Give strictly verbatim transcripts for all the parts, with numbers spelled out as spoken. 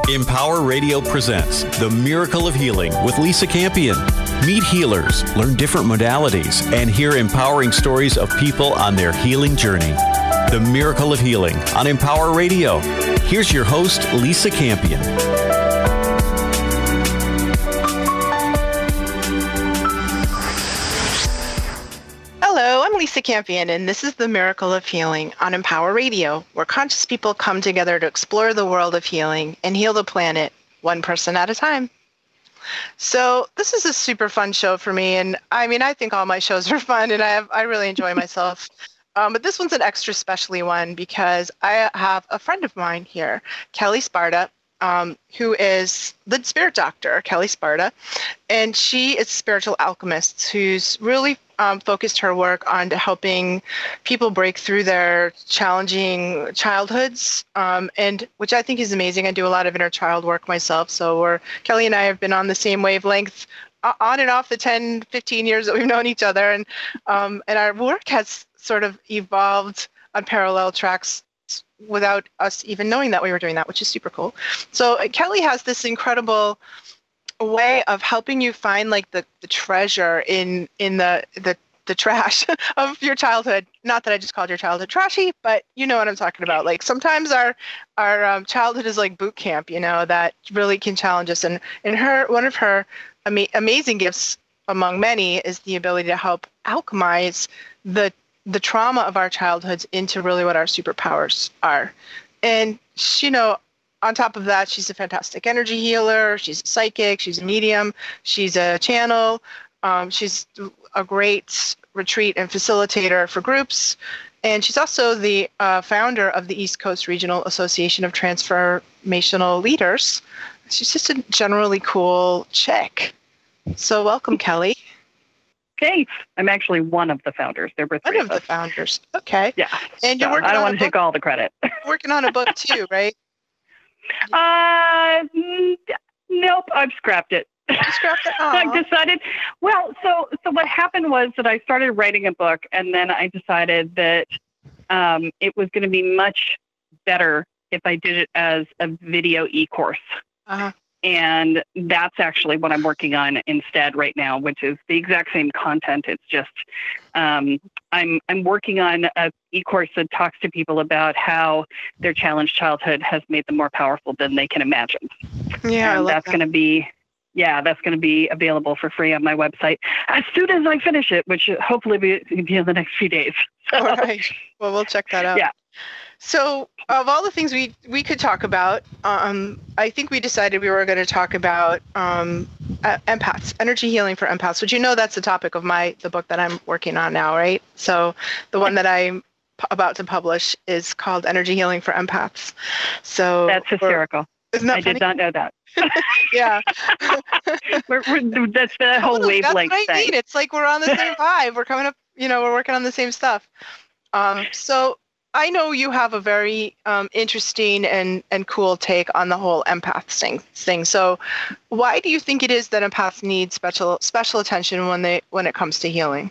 Empower Radio presents The Miracle of Healing with Lisa Campion. Meet healers, learn different modalities, and hear empowering stories of people on their healing journey. The Miracle of Healing on Empower Radio. Here's your host, Lisa Campion. Hello, I'm Lisa Campion, and this is The Miracle of Healing on Empower Radio, where conscious people come together to explore the world of healing and heal the planet one person at a time. So this is a super fun show for me, and I mean, I think all my shows are fun, and I have, I really enjoy myself. Um, but this one's an extra specially one because I have a friend of mine here, Kelly Sparta, um, who is the spirit doctor, Kelly Sparta, and she is a spiritual alchemist who's really Um, focused her work on helping people break through their challenging childhoods, um, and which I think is amazing. I do a lot of inner child work myself, so we're, Kelly and I have been on the same wavelength uh, on and off the ten, fifteen years that we've known each other, and um, and our work has sort of evolved on parallel tracks without us even knowing that we were doing that, which is super cool. So uh, Kelly has this incredible a way of helping you find like the, the treasure in in the, the the trash of your childhood. Not that I just called your childhood trashy, but you know what I'm talking about. Like sometimes our our um, childhood is like boot camp, you know, that really can challenge us. And and her one of her ama- amazing gifts among many is the ability to help alchemize the the trauma of our childhoods into really what our superpowers are. And she, you know, on top of that, she's a fantastic energy healer. She's a psychic. She's a medium. She's a channel. Um, she's a great retreat and facilitator for groups. And she's also the uh, founder of the East Coast Regional Association of Transformational Leaders. She's just a generally cool chick. So welcome, Kelly. Thanks. I'm actually one of the founders. There were three One of, of the founders. Okay. Yeah. And you're so working I don't on want to take all the credit. Working on a book too, right? Uh, nope, I've scrapped it. You scrapped it? I decided, well, so so what happened was that I started writing a book, and then I decided that um, it was going to be much better if I did it as a video e-course. Uh-huh. And that's actually what I'm working on instead right now, which is the exact same content. It's just um, I'm I'm working on a e-course that talks to people about how their challenged childhood has made them more powerful than they can imagine. Yeah, and I love that's that. going to be yeah, that's going to be available for free on my website as soon as I finish it, which hopefully will be, be in the next few days. So, all right. Well, we'll check that out. Yeah. So of all the things we, we could talk about, um, I think we decided we were going to talk about um, uh, empaths, energy healing for empaths, which you know that's the topic of my the book that I'm working on now, right? So the one that I'm p- about to publish is called Energy Healing for Empaths. So that's hysterical. Isn't that I funny? did not know that. Yeah. we're, we're, that's the whole totally. wavelength That's what I thing. mean. It's like we're on the same vibe. We're coming up, you know, we're working on the same stuff. Um, so I know you have a very um, interesting and, and cool take on the whole empath thing, thing. So why do you think it is that empaths need special special attention when they when it comes to healing?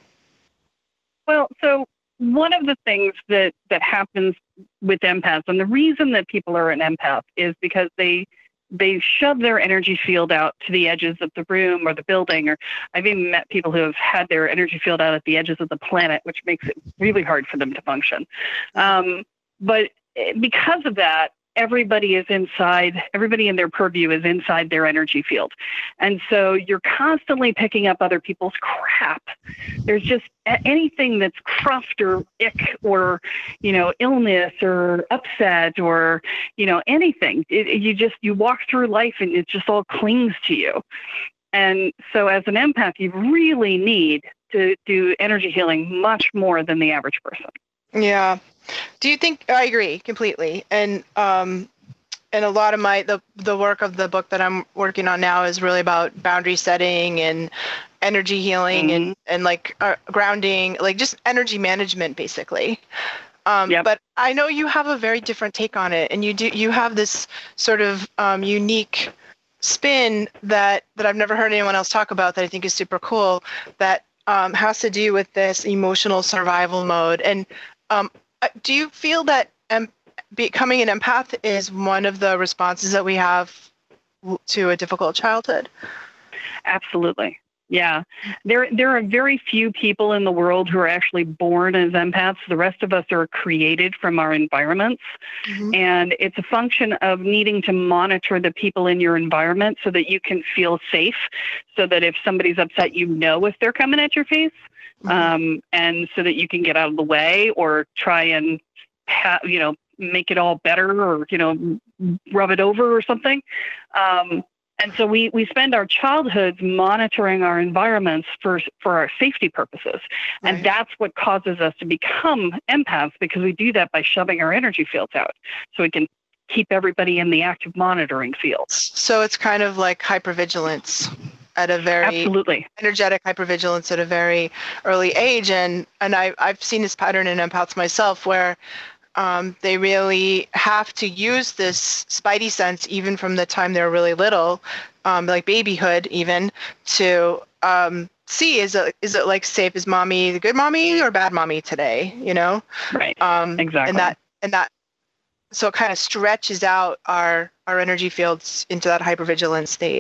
Well, so one of the things that, that happens with empaths, and the reason that people are an empath is because they they shove their energy field out to the edges of the room or the building, or I've even met people who have had their energy field out at the edges of the planet, which makes it really hard for them to function. Um, but because of that, everybody is inside, everybody in their purview is inside their energy field. And so you're constantly picking up other people's crap. There's just anything that's cruft or ick or, you know, illness or upset or, you know, anything. It, you just, you walk through life and it just all clings to you. And so as an empath, you really need to do energy healing much more than the average person. Yeah. Do you think, I agree completely. And, um, and a lot of my, the, the work of the book that I'm working on now is really about boundary setting and energy healing mm-hmm. and, and like uh, grounding, like just energy management, basically. Um, yep. But I know you have a very different take on it, and you do, you have this sort of um, unique spin that, that I've never heard anyone else talk about that I think is super cool, that um, has to do with this emotional survival mode. And um, do you feel that em- becoming an empath is one of the responses that we have to a difficult childhood. Absolutely. Yeah. There there are very few people in the world who are actually born as empaths. The rest of us are created from our environments. Mm-hmm. And it's a function of needing to monitor the people in your environment so that you can feel safe, so that if somebody's upset, you know if they're coming at your face, mm-hmm. um, and so that you can get out of the way or try and, ha- you know, make it all better or, you know, rub it over or something. Um And so we, we spend our childhoods monitoring our environments for, for our safety purposes. And right. that's what causes us to become empaths, because we do that by shoving our energy fields out so we can keep everybody in the active monitoring field. So it's kind of like hypervigilance at a very Absolutely. energetic hypervigilance at a very early age. And, and I, I've seen this pattern in empaths myself where Um, they really have to use this spidey sense even from the time they're really little, um, like babyhood even, to um, see is it is it like safe? Is mommy the good mommy or bad mommy today? You know, right? Um, exactly. And that and that, so it kind of stretches out our our energy fields into that hypervigilant state.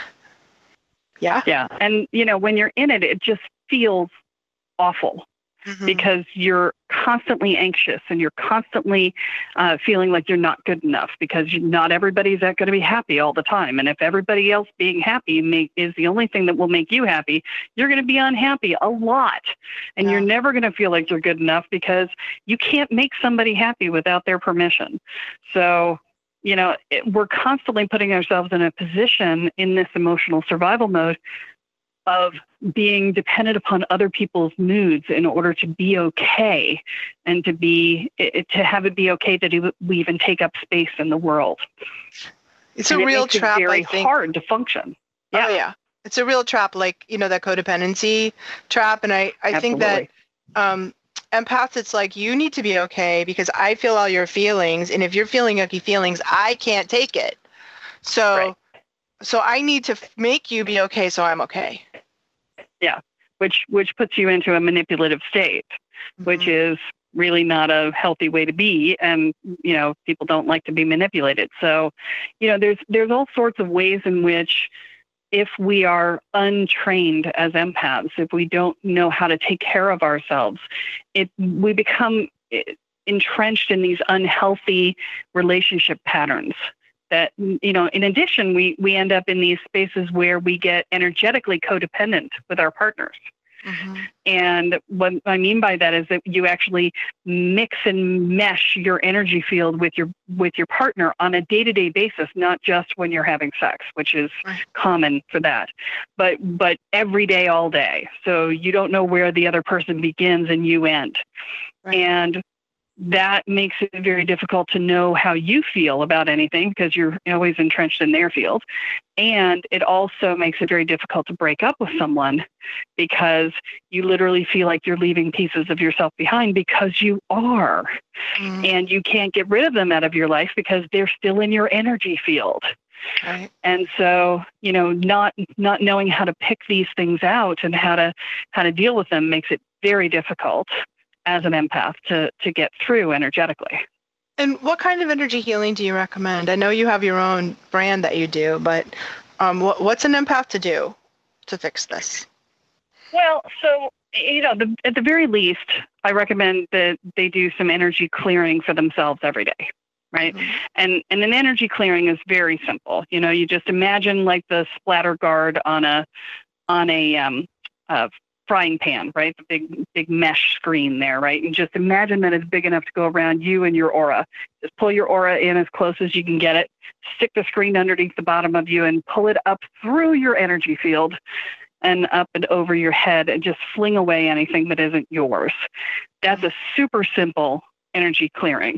Yeah. Yeah, and you know when you're in it, it just feels awful. Mm-hmm. Because you're constantly anxious and you're constantly uh, feeling like you're not good enough, because not everybody's going to be happy all the time. And if everybody else being happy make, is the only thing that will make you happy, you're going to be unhappy a lot. And yeah. you're never going to feel like you're good enough, because you can't make somebody happy without their permission. So, you know, it, we're constantly putting ourselves in a position in this emotional survival mode of being dependent upon other people's moods in order to be okay, and to be to have it be okay that we even take up space in the world. It's and a it real makes trap. It's very I think. hard to function. Yeah. Oh yeah, it's a real trap, like you know that codependency trap, and I I think that um, empaths, it's like you need to be okay because I feel all your feelings, and if you're feeling yucky feelings, I can't take it. So. Right. So I need to make you be okay so I'm okay. Yeah, which which puts you into a manipulative state, mm-hmm. which is really not a healthy way to be. And, you know, people don't like to be manipulated. So, you know, there's there's all sorts of ways in which if we are untrained as empaths, if we don't know how to take care of ourselves, it we become entrenched in these unhealthy relationship patterns. That, you know, in addition, we, we end up in these spaces where we get energetically codependent with our partners. Mm-hmm. And what I mean by that is that you actually mix and mesh your energy field with your with your partner on a day-to-day basis, not just when you're having sex, which is right. common for that, but but every day, all day. So you don't know where the other person begins and you end. Right. And that makes it very difficult to know how you feel about anything because you're always entrenched in their field. And it also makes it very difficult to break up with someone because you literally feel like you're leaving pieces of yourself behind because you are. Mm. And you can't get rid of them out of your life because they're still in your energy field. Right. And so, you know, not not knowing how to pick these things out and how to how to deal with them makes it very difficult as an empath to, to get through energetically. And what kind of energy healing do you recommend? I know you have your own brand that you do, but um, what, what's an empath to do to fix this? Well, so, you know, the, at the very least, I recommend that they do some energy clearing for themselves every day, right? Mm-hmm. And and an energy clearing is very simple. You know, you just imagine like the splatter guard on a on a um, uh, frying pan, right? The big, big mesh screen there, right? And just imagine that it's big enough to go around you and your aura. Just pull your aura in as close as you can get it, stick the screen underneath the bottom of you and pull it up through your energy field and up and over your head and just fling away anything that isn't yours. That's a super simple energy clearing.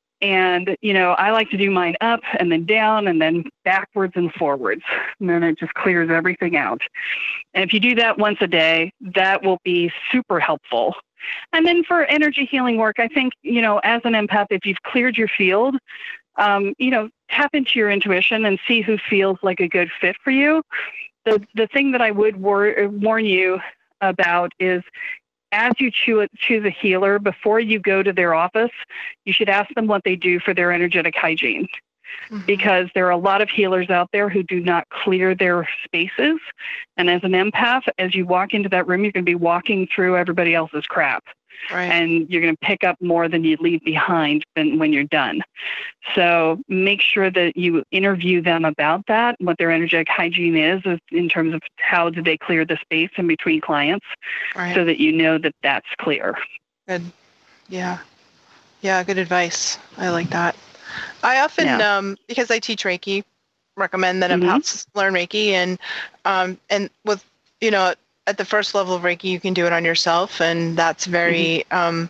And, you know, I like to do mine up and then down and then backwards and forwards. And then it just clears everything out. And if you do that once a day, that will be super helpful. And then for energy healing work, I think, you know, as an empath, if you've cleared your field, um, you know, tap into your intuition and see who feels like a good fit for you. The the thing that I would war- warn you about is as you choose, choose a healer, before you go to their office, you should ask them what they do for their energetic hygiene. Mm-hmm. Because there are a lot of healers out there who do not clear their spaces. And as an empath, as you walk into that room, you're going to be walking through everybody else's crap. Right. And you're going to pick up more than you leave behind than when you're done. So make sure that you interview them about that, what their energetic hygiene is, is in terms of how do they clear the space in between clients, right. so that you know that that's clear. Good. Yeah. Yeah, good advice. I like that. I often, yeah. um, because I teach Reiki, recommend that mm-hmm. empaths learn Reiki. And, um, and with, you know, at the first level of Reiki, you can do it on yourself, and that's very, mm-hmm. um,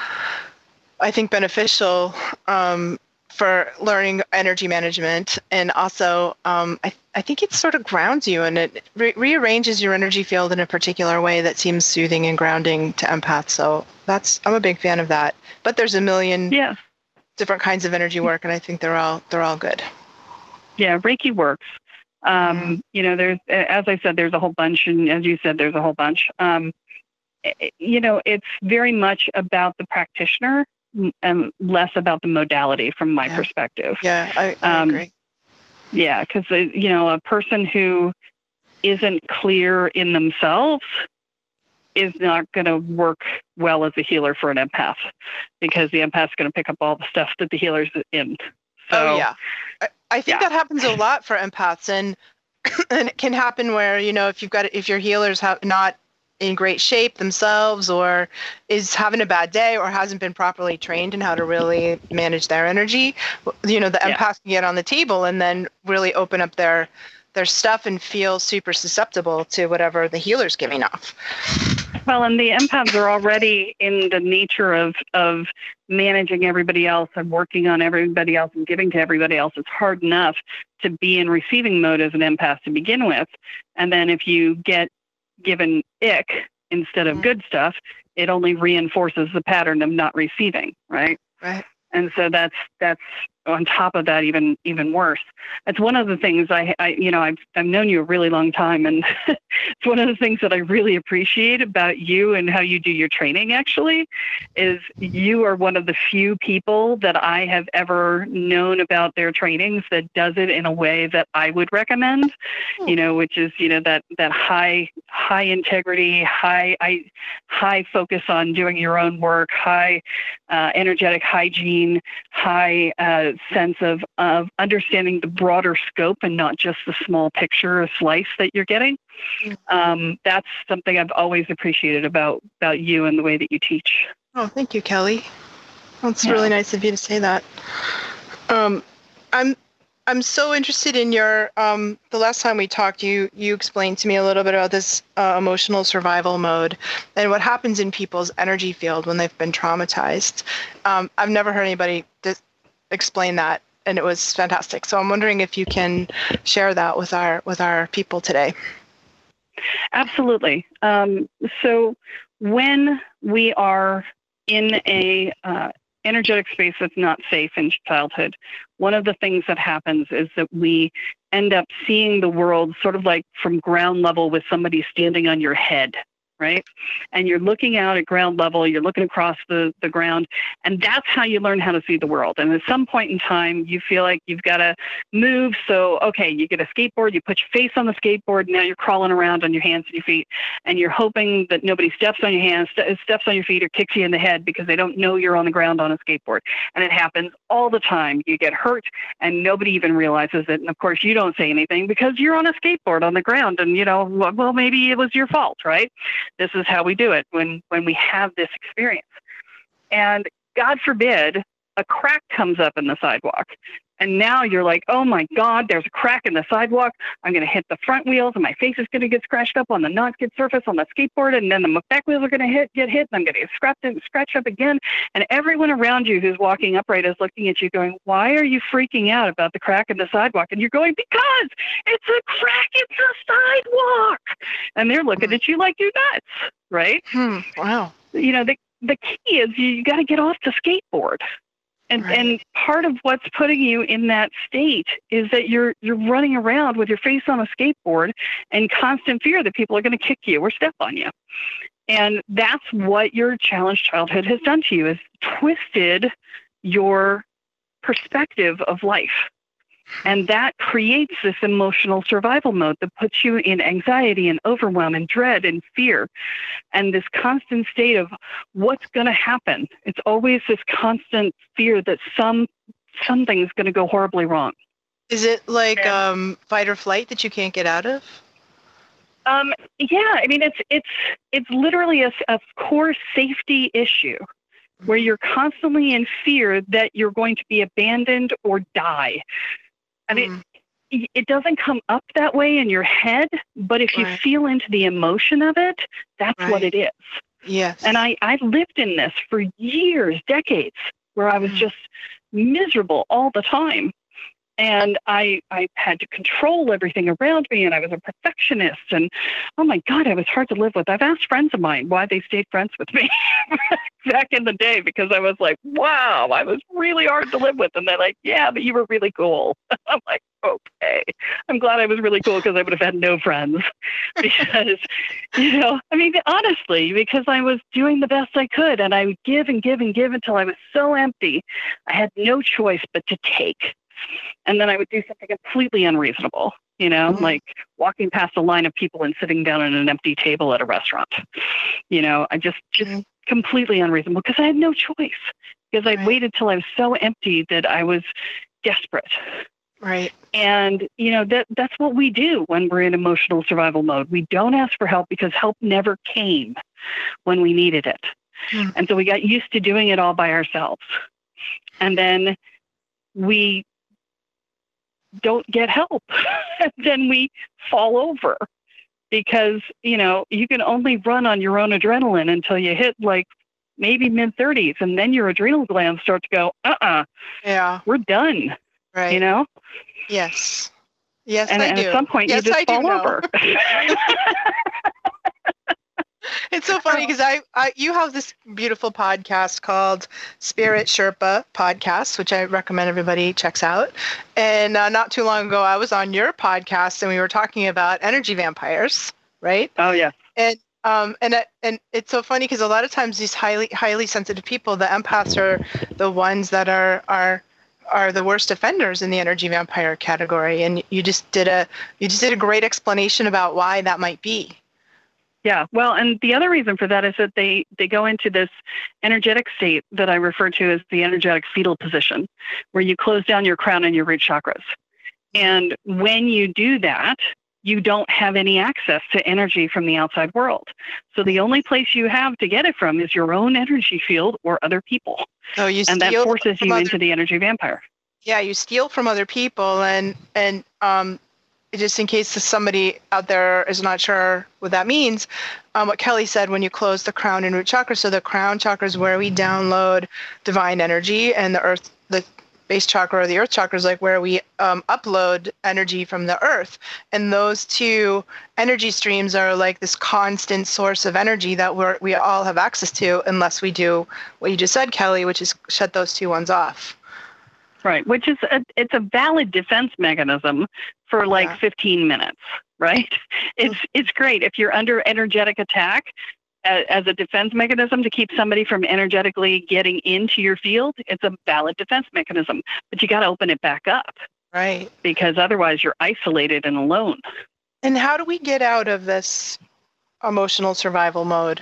I think, beneficial um, for learning energy management. And also, um, I, I think it sort of grounds you, and it re- rearranges your energy field in a particular way that seems soothing and grounding to empaths. So that's, I'm a big fan of that. But there's a million yeah. different kinds of energy work, and I think they're all they're all good. Yeah, Reiki works. Um, mm-hmm. You know, there's, as I said, there's a whole bunch, and as you said, there's a whole bunch. Um, you know, it's very much about the practitioner and less about the modality, from my yeah. perspective. Yeah, I, I um, agree. Yeah, because you know, a person who isn't clear in themselves is not going to work well as a healer for an empath, because the empath's going to pick up all the stuff that the healer's in. So, oh yeah. I, I think yeah. that happens a lot for empaths, and and it can happen where, you know, if you've got, if your healer's have not in great shape themselves, or is having a bad day, or hasn't been properly trained in how to really manage their energy, you know, the yeah. empath can get on the table and then really open up their their stuff and feel super susceptible to whatever the healer's giving off. Well, and the empaths are already in the nature of, of managing everybody else and working on everybody else and giving to everybody else. It's hard enough to be in receiving mode as an empath to begin with. And then if you get given ick instead of mm-hmm. good stuff, it only reinforces the pattern of not receiving, right? Right. And so that's that's on top of that even even worse. It's one of the things I, I you know I've I've known you a really long time, and it's one of the things that I really appreciate about you and how you do your training. Actually, is you are one of the few people that I have ever known about their trainings that does it in a way that I would recommend. Hmm. You know, which is you know that that high high integrity, high I, high focus on doing your own work, high uh, energetic hygiene, high uh, sense of, of understanding the broader scope and not just the small picture or slice that you're getting. Um, that's something I've always appreciated about, about you and the way that you teach. Oh, thank you, Kelly. That's yeah. really nice of you to say that. Um, I'm I'm so interested in your, um, the last time we talked, you you explained to me a little bit about this uh, emotional survival mode and what happens in people's energy field when they've been traumatized. Um, I've never heard anybody dis- explain that, and it was fantastic. So I'm wondering if you can share that with our with our people today. Absolutely. Um, so when we are in a uh, energetic space that's not safe in childhood, one of the things that happens is that we end up seeing the world sort of like from ground level with somebody standing on your head, right? And you're looking out at ground level, you're looking across the, the ground, and that's how you learn how to see the world. And at some point in time, you feel like you've got to move. So, okay, you get a skateboard, you put your face on the skateboard, now you're crawling around on your hands and your feet, and you're hoping that nobody steps on your hands, st- steps on your feet, or kicks you in the head because they don't know you're on the ground on a skateboard. And it happens all the time. You get hurt, and nobody even realizes it. And of course, you don't say anything because you're on a skateboard on the ground, and, you know, well, maybe it was your fault, right? This is how we do it when, when we have this experience. And God forbid, a crack comes up in the sidewalk. And now you're like, oh my God, there's a crack in the sidewalk. I'm going to hit the front wheels, and my face is going to get scratched up on the not-good surface on the skateboard. And then the back wheels are going to hit, get hit, and I'm going to get scratched, scratched up again. And everyone around you who's walking upright is looking at you going, why are you freaking out about the crack in the sidewalk? And you're going, because it's a crack in the sidewalk. And they're looking at you like you're nuts, right? Hmm. Wow. You know, the, the key is you got to get off the skateboard. And right. and part of what's putting you in that state is that you're you're running around with your face on a skateboard in constant fear that people are going to kick you or step on you. And that's what your challenged childhood has done to you, is twisted your perspective of life. And that creates this emotional survival mode that puts you in anxiety and overwhelm and dread and fear and this constant state of what's going to happen. It's always this constant fear that some something's going to go horribly wrong. Is it like And- um, fight or flight that you can't get out of? Um, yeah, I mean, it's it's it's literally a, a core safety issue where you're constantly in fear that you're going to be abandoned or die. I mean, Mm. it doesn't come up that way in your head, but if you Right. feel into the emotion of it, that's what Right. it is. Yes. And I, I lived in this for years, decades, where I was Mm. just miserable all the time. And I I had to control everything around me, and I was a perfectionist. And oh my God, I was hard to live with. I've asked friends of mine why they stayed friends with me back in the day, because I was like, wow, I was really hard to live with. And they're like, yeah, but you were really cool. I'm like, okay. I'm glad I was really cool, because I would have had no friends. Because, you know, I mean, honestly, because I was doing the best I could, and I would give and give and give until I was so empty, I had no choice but to take. And then I would do something completely unreasonable, you know, Mhm. like walking past a line of people and sitting down at an empty table at a restaurant. You know, I just, just Mhm. completely unreasonable, because I had no choice, because I'd Right. waited till I was so empty that I was desperate. Right. And, you know, that that's what we do when we're in emotional survival mode. We don't ask for help because help never came when we needed it. Hmm. And so we got used to doing it all by ourselves. And then we don't get help. And then we fall over, because, you know, you can only run on your own adrenaline until you hit like maybe mid thirties. And then your adrenal glands start to go, uh-uh, Yeah. we're done, Right. you know? Yes. Yes, And, I and do. at some point yes, you just I do fall know. over. It's so funny because I, I, you have this beautiful podcast called Spirit Sherpa Podcast, which I recommend everybody checks out. And uh, not too long ago, I was on your podcast and we were talking about energy vampires, right? Oh, yeah. And um, and it- and it's so funny because a lot of times these highly highly sensitive people, the empaths, are the ones that are are are the worst offenders in the energy vampire category. And you just did a you just did a great explanation about why that might be. Yeah, well, and the other reason for that is that they, they go into this energetic state that I refer to as the energetic fetal position, where you close down your crown and your root chakras. And when you do that, you don't have any access to energy from the outside world. So the only place you have to get it from is your own energy field or other people. So you And that steal forces from you other- into the energy vampire. Yeah, you steal from other people, and and um, just in case somebody out there is not sure what that means, um, what Kelly said, when you close the crown and root chakra, so the crown chakra is where we download divine energy, and the earth, the base chakra or the earth chakra is like where we um, upload energy from the earth. And those two energy streams are like this constant source of energy that we're, we all have access to, unless we do what you just said, Kelly, which is shut those two ones off. Right, which is a, it's a valid defense mechanism for like Yeah. fifteen minutes, right? It's it's great if you're under energetic attack as, as a defense mechanism to keep somebody from energetically getting into your field. It's a valid defense mechanism, but you got to open it back up, Right. because otherwise you're isolated and alone. And how do we get out of this emotional survival mode?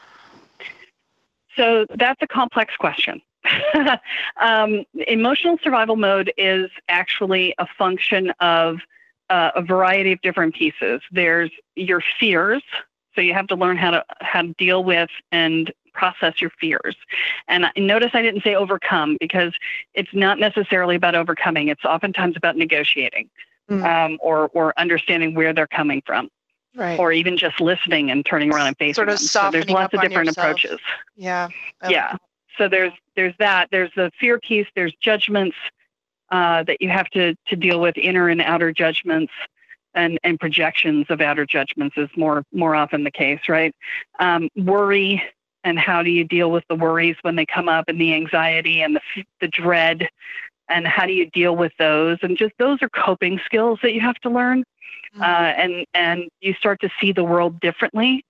So that's a complex question. um, emotional survival mode is actually a function of uh, a variety of different pieces. There's your fears. So you have to learn how to how to deal with and process your fears. And I- notice I didn't say overcome, because it's not necessarily about overcoming. It's oftentimes about negotiating Mm. um, or or understanding where they're coming from, Right. or even just listening and turning around and facing Sort of them. So there's softening lots up of on different yourself. approaches. Yeah. I like Yeah. So there's there's that. There's the fear piece. There's judgments uh, that you have to to deal with, inner and outer judgments, and and projections of outer judgments is more more often the case, right? Um, worry, and how do you deal with the worries when they come up, and the anxiety and the f- the dread, and how do you deal with those? And just those are coping skills that you have to learn, Mhm. uh, and and you start to see the world differently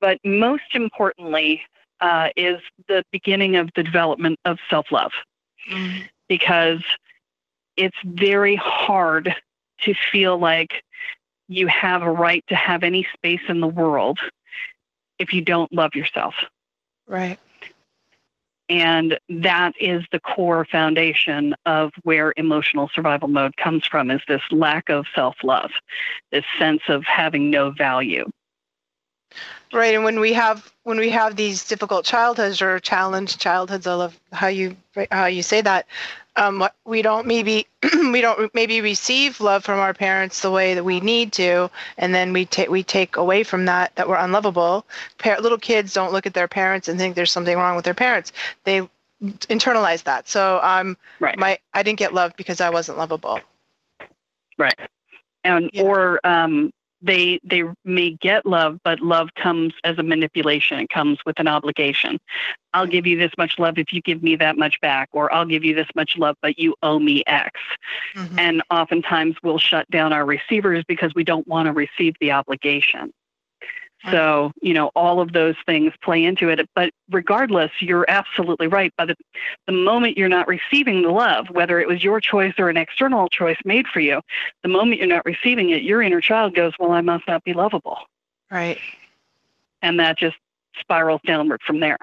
but most importantly uh, is the beginning of the development of self-love, mm. because it's very hard to feel like you have a right to have any space in the world if you don't love yourself. Right. And that is the core foundation of where emotional survival mode comes from, is this lack of self-love, this sense of having no value. Right. And when we have when we have these difficult childhoods or challenged childhoods, I love how you how you say that. Um, we don't maybe we don't maybe receive love from our parents the way that we need to, and then we take we take away from that that we're unlovable. Pa- little kids don't look at their parents and think there's something wrong with their parents. They internalize that. So um, right. my I didn't get loved because I wasn't lovable. Right. And yeah. or um, they they may get love, but love comes as a manipulation. It comes with an obligation. I'll give you this much love if you give me that much back, or I'll give you this much love, but you owe me X. Mm-hmm. And oftentimes we'll shut down our receivers because we don't want to receive the obligation. So, you know, all of those things play into it. But regardless, you're absolutely right. By the, the moment you're not receiving the love, whether it was your choice or an external choice made for you, the moment you're not receiving it, your inner child goes, well, I must not be lovable. Right. And that just spirals downward from there.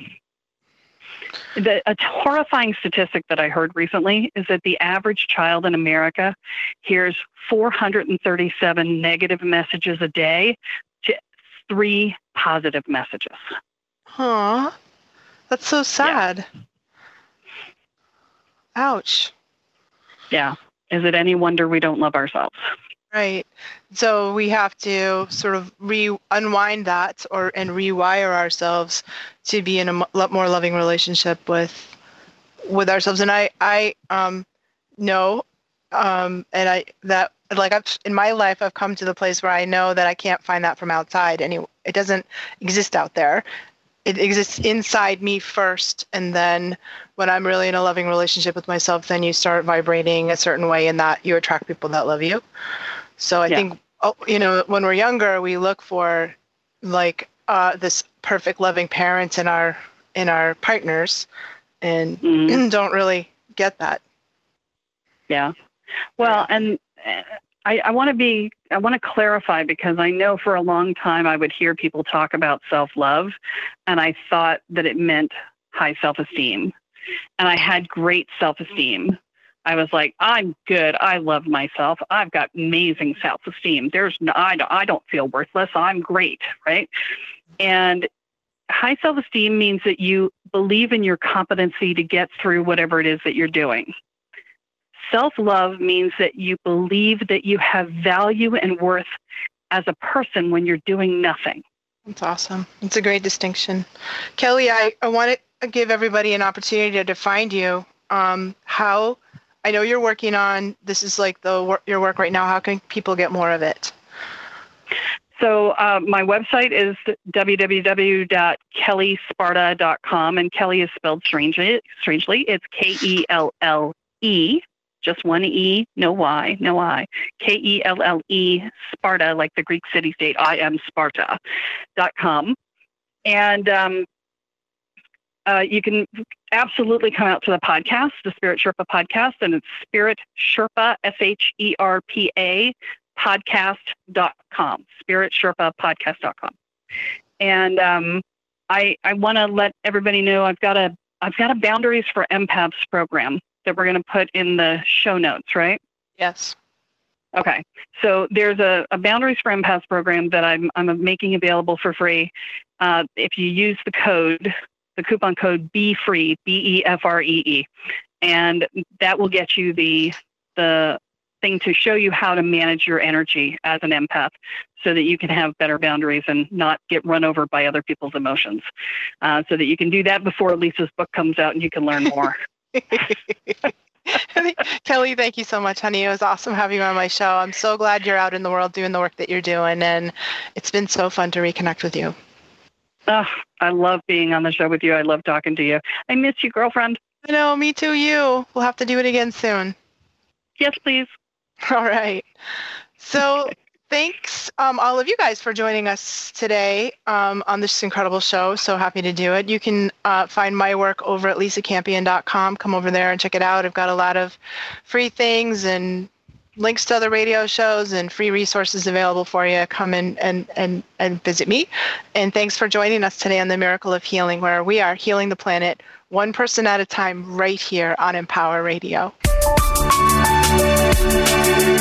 The, a horrifying statistic that I heard recently is that the average child in America hears four hundred thirty-seven negative messages a day to three positive messages. Huh. That's so sad. Yeah. Ouch. Yeah. Is it any wonder we don't love ourselves? Right. So we have to sort of re unwind that or and rewire ourselves to be in a lot more loving relationship with with ourselves. And I I um know um and I that like I've in my life I've come to the place where I know that I can't find that from outside. Anyway, it doesn't exist out there. It exists inside me first, and then when I'm really in a loving relationship with myself, then you start vibrating a certain way, and that you attract people that love you. So I yeah. think, oh, you know, when we're younger, we look for like uh, this perfect, loving parents in our in our partners, and mm-hmm. don't really get that. Yeah. Well, and I, I want to be, I want to clarify, because I know for a long time I would hear people talk about self-love, and I thought that it meant high self-esteem, and I had great self-esteem. I was like, I'm good. I love myself. I've got amazing self-esteem. There's no, I, don't, I don't feel worthless. I'm great, right? And high self-esteem means that you believe in your competency to get through whatever it is that you're doing. Self-love means that you believe that you have value and worth as a person when you're doing nothing. That's awesome. It's a great distinction. Kelly, I, I want to give everybody an opportunity to find you. Um, how... I know you're working on, this is like the wor- your work right now. How can people get more of it? So uh, my website is w w w dot kelly sparta dot com, and Kelly is spelled strangely. Strangely, it's K E L L E, just one E, no Y, no I. K E L L E, Sparta, like the Greek city-state. I am Sparta dot com. And um, Uh, you can absolutely come out to the podcast, the Spirit Sherpa podcast, and it's Spirit Sherpa, S H E R P A, podcast dot com, Spirit Sherpa podcast dot com. And um, I I want to let everybody know I've got a I've got a Boundaries for Empaths program that we're going to put in the show notes, right? Yes. Okay. So there's a, a Boundaries for Empaths program that I'm I'm making available for free. Uh, if you use the code. the coupon code BEFREE, B E F R E E. And that will get you the the thing to show you how to manage your energy as an empath so that you can have better boundaries and not get run over by other people's emotions. Uh, so that you can do that before Lisa's book comes out and you can learn more. Kelly, thank you so much, honey. It was awesome having you on my show. I'm so glad you're out in the world doing the work that you're doing, and it's been so fun to reconnect with you. Oh, I love being on the show with you. I love talking to you. I miss you, girlfriend. I know, me too, you. We'll have to do it again soon. Yes, please. All right. So thanks um, all of you guys for joining us today um, on this incredible show. So happy to do it. You can uh, find my work over at lisa campion dot com. Come over there and check it out. I've got a lot of free things and links to other radio shows and free resources available for you. Come in and, and, and visit me. And thanks for joining us today on The Miracle of Healing, where we are healing the planet one person at a time right here on Empower Radio.